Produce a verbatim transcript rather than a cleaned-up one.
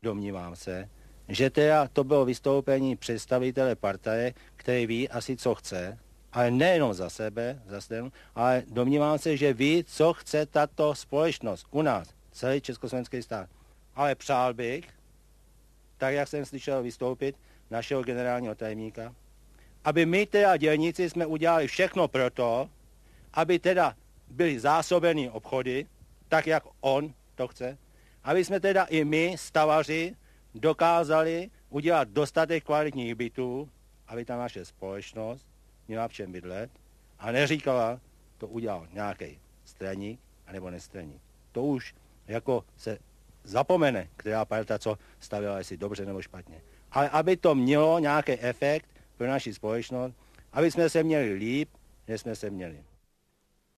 domnívám se, že teda to bylo vystoupení představitele partaje, který ví asi, co chce, ale nejenom za sebe, za stranu, ale domnívám se, že ví, co chce tato společnost u nás, celý československý stát. Ale přál bych, tak jak jsem slyšel vystoupit našeho generálního tajemníka, aby my teda dělníci jsme udělali všechno pro to, aby teda byly zásobeny obchody, tak jak on to chce, aby jsme teda i my, stavaři, dokázali udělat dostatek kvalitních bytů, aby ta naše společnost měla v čem bydlet a neříkala, to udělal nějaký straník anebo nestraník. To už jako se zapomene, která parta co stavěla, jestli dobře nebo špatně. Ale aby to mělo nějaký efekt pro naši společnost, aby jsme se měli líp, než jsme se měli.